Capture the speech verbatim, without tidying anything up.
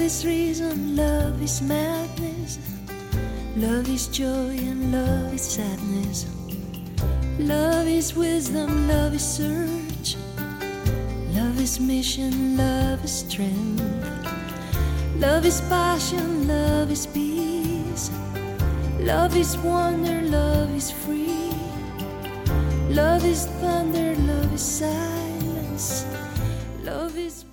is reason, love is madness. Love is joy and love is sadness. Love is wisdom, love is search. Love is mission, love is strength. Love is passion, love is peace. Love is wonder, love is free. Love is thunder, love is silence. Love is